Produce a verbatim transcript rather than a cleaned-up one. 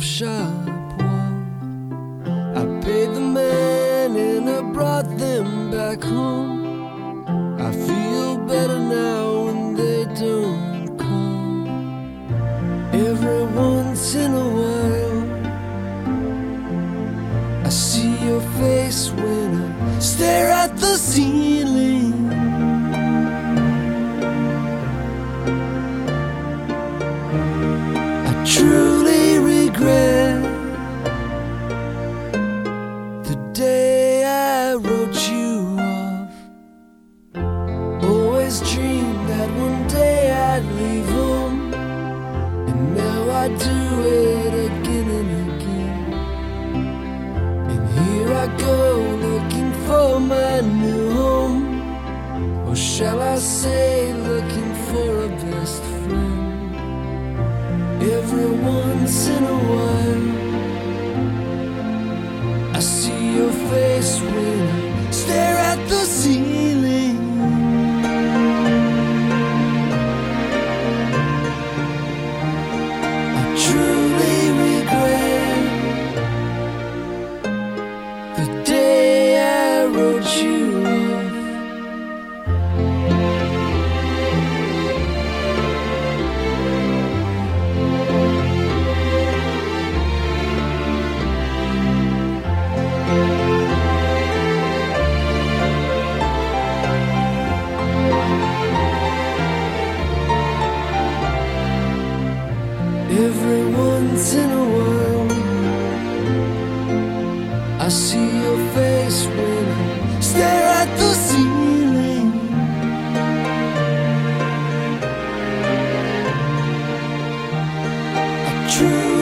shop wall. I paid the man and I brought them back home. I feel better now when they don't call. Every once in a while I see your face when I stare at the ceiling. I truly regret the day I wrote you off. Always dreamed that one day I'd leave home, and now I do it again and again. And here I go looking for my new home, or shall I say looking for a best friend. Every once in a while I see your face when I stare at the ceiling. I truly regret the day I wrote you off. Every once in a while I see your face when I stare at the ceiling. I truly